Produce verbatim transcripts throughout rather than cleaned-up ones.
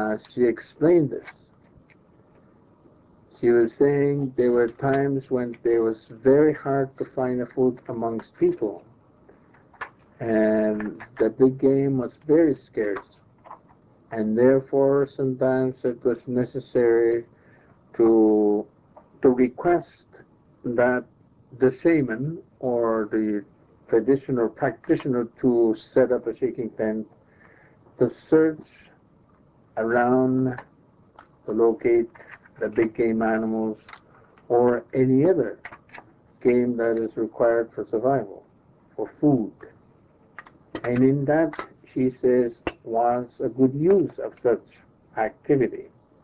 uh, she explained this. She was saying there were times when it was very hard to find a food amongst people, and the big game was very scarce, and therefore sometimes it was necessary to to request that the shaman or the traditional practitioner to set up a shaking tent to search around to locate the big game animals or any other game that is required for survival, for food. And in that, she says, was a good use of such activity.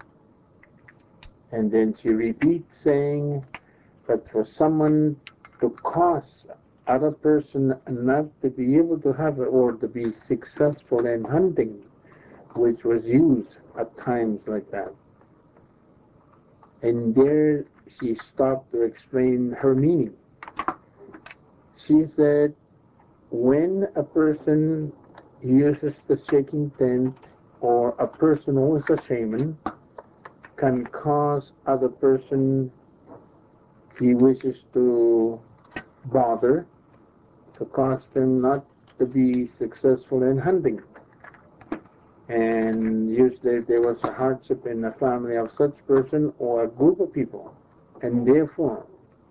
And then she repeats saying that for someone to cause other person not to be able to have it or to be successful in hunting, which was used at times like that. And there she stopped to explain her meaning. She said, when a person uses the shaking tent or a person who is a shaman can cause other person he wishes to bother, to cause them not to be successful in hunting. And usually there was a hardship in the family of such person or a group of people. And therefore,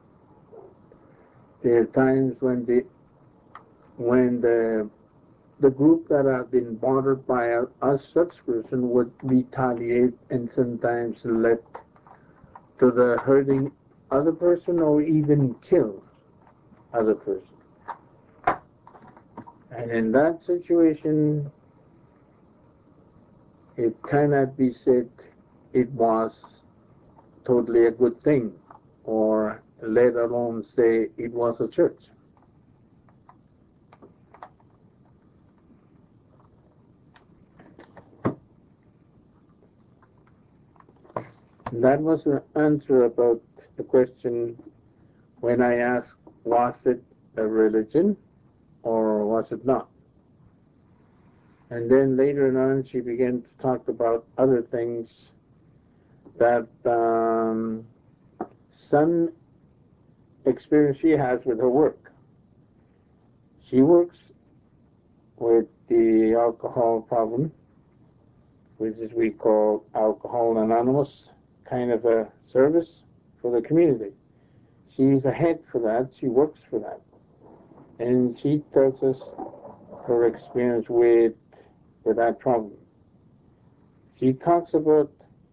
there are times when the when the the group that have been bothered by a, a such person would retaliate and sometimes let to the hurting other person or even kill other person. And in that situation, it cannot be said it was totally a good thing, or let alone say it was a church. That was an answer about the question when I asked, was it a religion or was it not? And then later on she began to talk about other things that um, some experience she has with her work. She works with the alcohol problem, which is we call Alcohol Anonymous, kind of a service for the community. She's a head for that, she works for that. And she tells us her experience with, with that problem. She talks about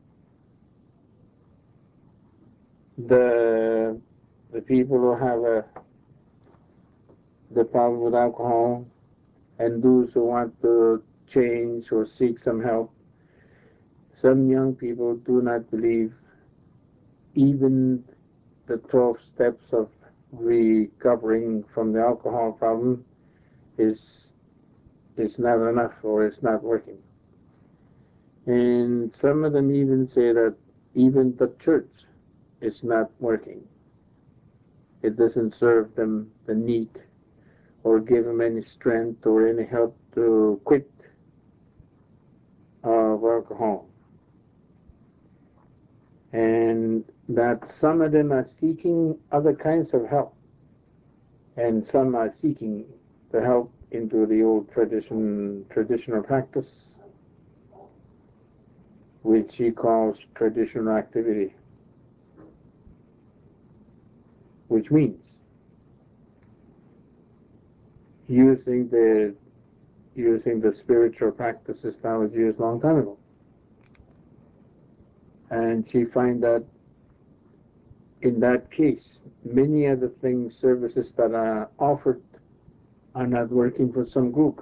the the people who have a the problem with alcohol and those who want to change or seek some help. Some young people do not believe even the twelve steps of recovering from the alcohol problem is is not enough or it's not working. And some of them even say that even the church is not working. It doesn't serve them the need or give them any strength or any help to quit of alcohol. And that some of them are seeking other kinds of help, and some are seeking the help into the old tradition, traditional practice, which she calls traditional activity, which means using the using the spiritual practices that was used a long time ago. And she find that in that case, many of the things, services that are offered are not working for some group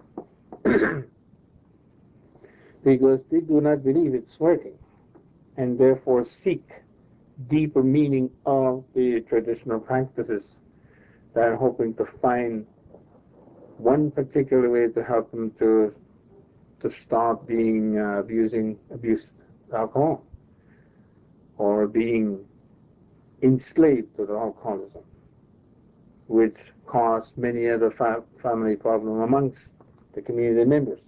because they do not believe it's working and therefore seek deeper meaning of the traditional practices. They're hoping to find one particular way to help them to to stop being uh, abusing abused alcohol or being enslaved to the alcoholism, which caused many other fa- family problems amongst the community members.